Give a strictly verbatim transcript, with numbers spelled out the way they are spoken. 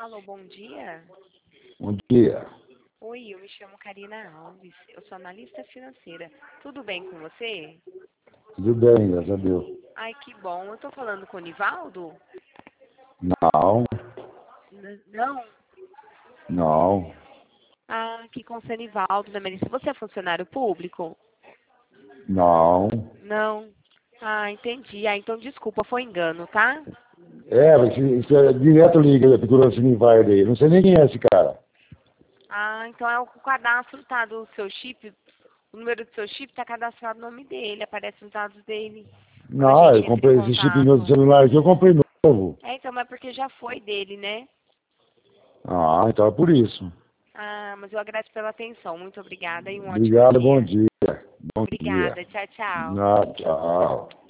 Alô, bom dia. Bom dia. Oi, eu me chamo Karina Alves, eu sou analista financeira. Tudo bem com você? Tudo bem, graças a Deus. Ai, que bom. Eu tô falando com o Nivaldo? Não, N- Não? não, Ah, aqui com o seu Nivaldo, né, Melissa? Você é funcionário público? não. Não. Ah, entendi. Ah, então desculpa, foi engano, tá? É, mas isso, isso é direto liga, procurando esse Nivaldo aí. Não sei nem quem é esse cara. Ah, então é o cadastro, tá, do seu chip. O número do seu chip tá cadastrado no nome dele, aparece os dados dele. Quando a Não, gente eu entra em comprei esse chip meu contato. celular aqui, eu comprei novo. É, então, mas porque já foi dele, né? Ah, então é por isso. Ah, mas eu agradeço pela atenção. Muito obrigada e um ótimo Obrigado, bom dia. dia. Bom dia. Obrigada. Tchau, tchau. Ah, tchau.